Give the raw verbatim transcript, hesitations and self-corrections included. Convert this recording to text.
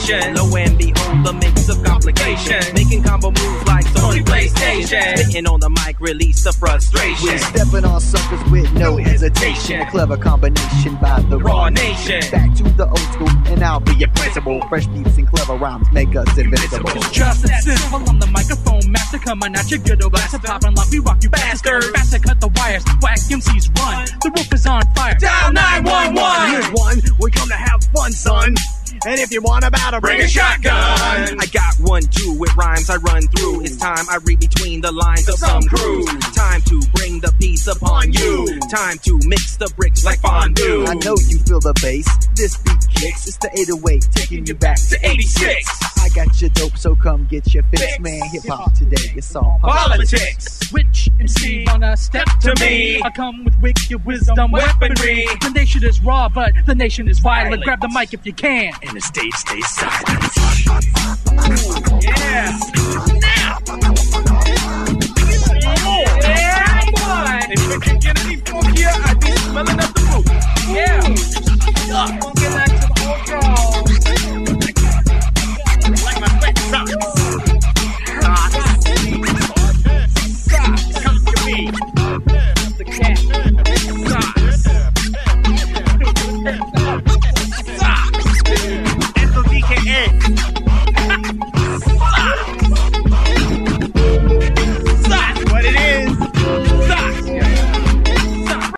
sensation. Lo and behold, the mix of complication. Making combo moves like Sony PlayStation. Spitting on the mic, release the frustration. We're stepping on suckers with no hesitation. A clever combination by the Raw Nation. Back to the old school, and I'll be your principal. Fresh beats and clever rhymes make us invincible. Just as simple on the microphone master, coming at your good old blast, popping like we rock you bastard. Faster cut the wires, whack M Cs run. The roof is on fire. Dial nine one one. Here's one, we come to have fun, son. And if you want a battle, bring a shotgun. I got one too, with rhymes I run through. It's time I read between the lines of some crew. Time to bring the peace upon you. Time to mix the bricks like fondue. I know you feel the bass, this beat kicks. It's the eight oh eight, taking you back to eighty-six. I got your dope, so come get your fix, man. Hip-hop today, it's all politics. Which M C wanna step to me? I come with wicked wisdom weaponry. The nation is raw, but the nation is violent. Grab the mic if you can. And the stage stays silent. Yeah. Now. Yeah, boy. If you can get any funkier, I be smelling up